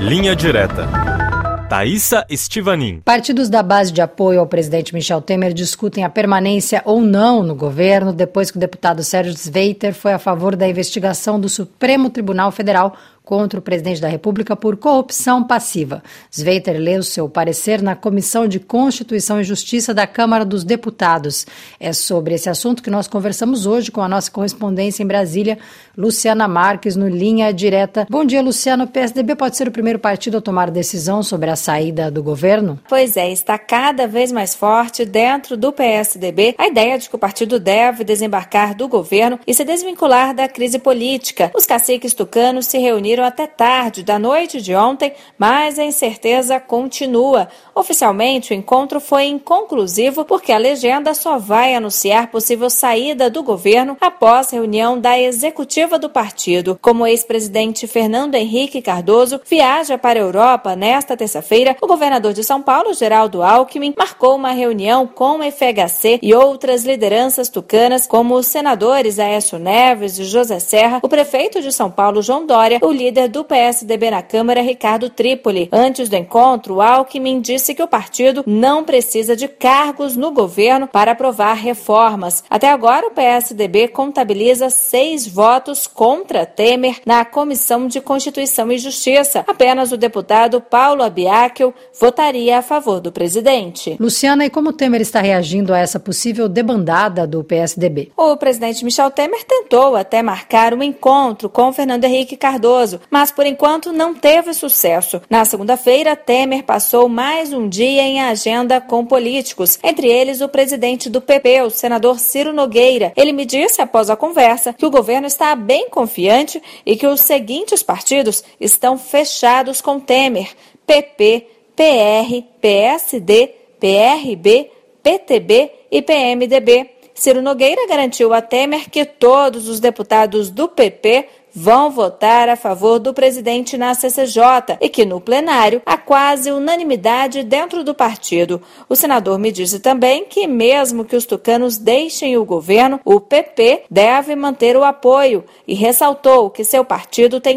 Linha Direta. Thaísa Estivanin. Partidos da base de apoio ao presidente Michel Temer discutem a permanência ou não no governo depois que o deputado Sérgio Sveiter foi a favor da investigação do Supremo Tribunal Federal contra o presidente da República por corrupção passiva. Sveiter leu seu parecer na Comissão de Constituição e Justiça da Câmara dos Deputados. É sobre esse assunto que nós conversamos hoje com a nossa correspondência em Brasília, Luciana Marques, no Linha Direta. Bom dia, Luciana. O PSDB pode ser o primeiro partido a tomar decisão sobre a saída do governo? Pois é, está cada vez mais forte dentro do PSDB a ideia de que o partido deve desembarcar do governo e se desvincular da crise política. Os caciques tucanos se reuniram até tarde da noite de ontem, mas a incerteza continua. Oficialmente, o encontro foi inconclusivo porque a legenda só vai anunciar possível saída do governo após reunião da executiva do partido. Como o ex-presidente Fernando Henrique Cardoso viaja para a Europa nesta terça-feira, o governador de São Paulo, Geraldo Alckmin, marcou uma reunião com o FHC e outras lideranças tucanas, como os senadores Aécio Neves e José Serra, o prefeito de São Paulo, João Dória, o líder do PSDB na Câmara, Ricardo Trípoli. Antes do encontro, Alckmin disse que o partido não precisa de cargos no governo para aprovar reformas. Até agora, o PSDB contabiliza 6 votos contra Temer na Comissão de Constituição e Justiça. Apenas o deputado Paulo Abiackel votaria a favor do presidente. Luciana, e como Temer está reagindo a essa possível debandada do PSDB? O presidente Michel Temer tentou até marcar um encontro com Fernando Henrique Cardoso, mas por enquanto não teve sucesso. Na segunda-feira, Temer passou mais um dia em agenda com políticos, entre eles o presidente do PP, o senador Ciro Nogueira. Ele me disse, após a conversa, que o governo está bem confiante e que os seguintes partidos estão fechados com Temer: PP, PR, PSD, PRB, PTB e PMDB. Ciro Nogueira garantiu a Temer que todos os deputados do PP vão votar a favor do presidente na CCJ e que no plenário há quase unanimidade dentro do partido. O senador me disse também que mesmo que os tucanos deixem o governo, o PP deve manter o apoio e ressaltou que seu partido tem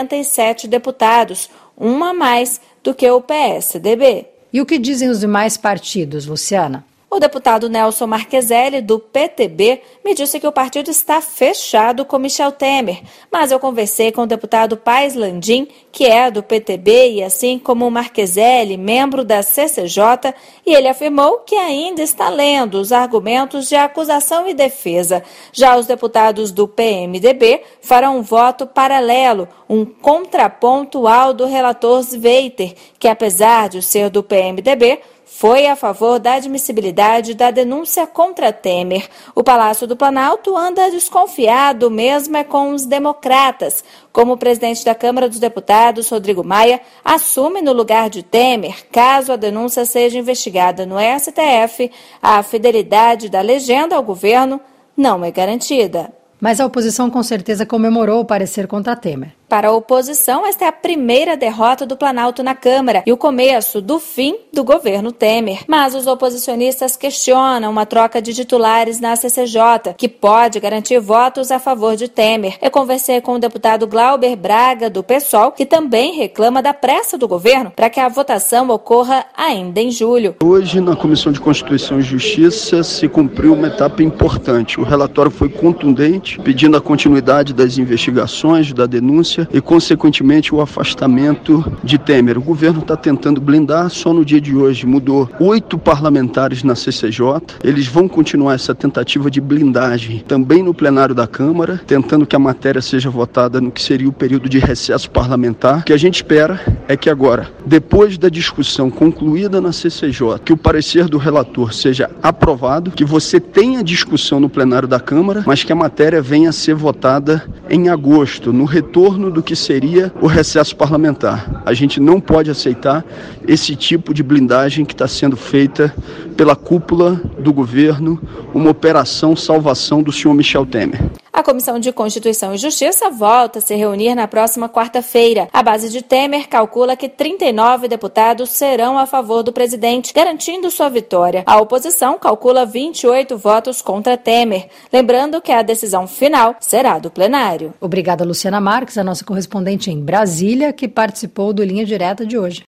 47 deputados, uma a mais do que o PSDB. E o que dizem os demais partidos, Luciana? O deputado Nelson Marqueselli, do PTB, me disse que o partido está fechado com Michel Temer, mas eu conversei com o deputado Paes Landim, que é do PTB e assim como o Marqueselli, membro da CCJ, e ele afirmou que ainda está lendo os argumentos de acusação e defesa. Já os deputados do PMDB farão um voto paralelo, um contraponto ao do relator Sveiter, que apesar de ser do PMDB, foi a favor da admissibilidade da denúncia contra Temer. O Palácio do Planalto anda desconfiado mesmo com os democratas, como o presidente da Câmara dos Deputados, Rodrigo Maia, assume no lugar de Temer, caso a denúncia seja investigada no STF, a fidelidade da legenda ao governo não é garantida. Mas a oposição com certeza comemorou o parecer contra Temer. Para a oposição, esta é a primeira derrota do Planalto na Câmara e o começo do fim do governo Temer. Mas os oposicionistas questionam uma troca de titulares na CCJ, que pode garantir votos a favor de Temer. Eu conversei com o deputado Glauber Braga, do PSOL, que também reclama da pressa do governo para que a votação ocorra ainda em julho. Hoje, na Comissão de Constituição e Justiça, se cumpriu uma etapa importante. O relatório foi contundente, pedindo a continuidade das investigações, da denúncia, e, consequentemente, o afastamento de Temer. O governo está tentando blindar, só no dia de hoje mudou 8 parlamentares na CCJ. Eles vão continuar essa tentativa de blindagem também no plenário da Câmara, tentando que a matéria seja votada no que seria o período de recesso parlamentar. O que a gente espera é que agora, depois da discussão concluída na CCJ, que o parecer do relator seja aprovado, que você tenha discussão no plenário da Câmara, mas que a matéria venha a ser votada em agosto, no retorno do que seria o recesso parlamentar. A gente não pode aceitar esse tipo de blindagem que está sendo feita pela cúpula do governo, uma operação salvação do senhor Michel Temer. A Comissão de Constituição e Justiça volta a se reunir na próxima quarta-feira. A base de Temer calcula que 39 deputados serão a favor do presidente, garantindo sua vitória. A oposição calcula 28 votos contra Temer. Lembrando que a decisão final será do plenário. Obrigada, Luciana Marques, a nossa correspondente em Brasília, que participou do Linha Direta de hoje.